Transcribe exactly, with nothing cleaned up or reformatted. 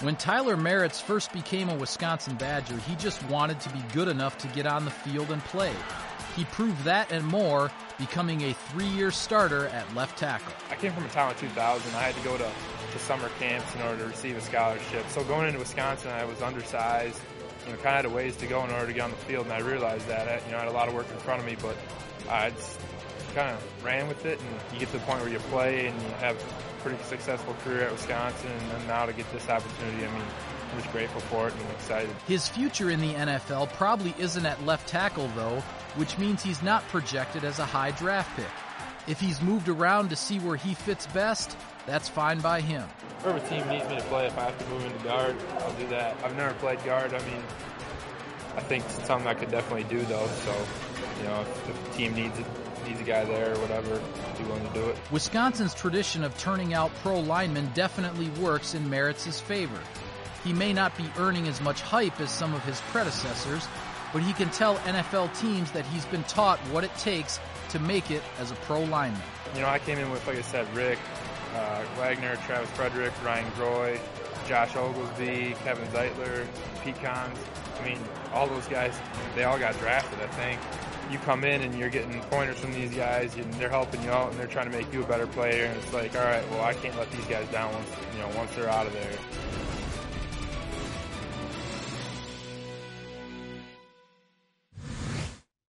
When Tyler Maritz first became a Wisconsin Badger, he just wanted to be good enough to get on the field and play. He proved that and more, becoming a three-year starter at left tackle. I came from a town of two thousand. I had to go to, to summer camps in order to receive a scholarship. So going into Wisconsin, I was undersized, you know, kind of had a ways to go in order to get on the field, and I realized that. I, you know, I had a lot of work in front of me, but I just kind of ran with it, and you get to the point where you play and you have a pretty successful career at Wisconsin, and then now to get this opportunity, I mean, I'm just grateful for it and excited. His future in the N F L probably isn't at left tackle, though, which means he's not projected as a high draft pick. If he's moved around to see where he fits best, that's fine by him. Wherever a team needs me to play, if I have to move into guard, I'll do that. I've never played guard. I mean, I think it's something I could definitely do, though. So, you know, if, if the team needs it, needs a guy there or whatever, I'd be willing to do it. Wisconsin's tradition of turning out pro linemen definitely works in Maritz's favor. He may not be earning as much hype as some of his predecessors, but he can tell N F L teams that he's been taught what it takes to make it as a pro lineman. You know, I came in with, like I said, Rick, uh, Wagner, Travis Frederick, Ryan Groy, Josh Oglesby, Kevin Zeitler, Pete Cons. I mean, all those guys, they all got drafted, I think. You come in and you're getting pointers from these guys, and they're helping you out, and they're trying to make you a better player, and it's like, all right, well, I can't let these guys down once, you know, once they're out of there.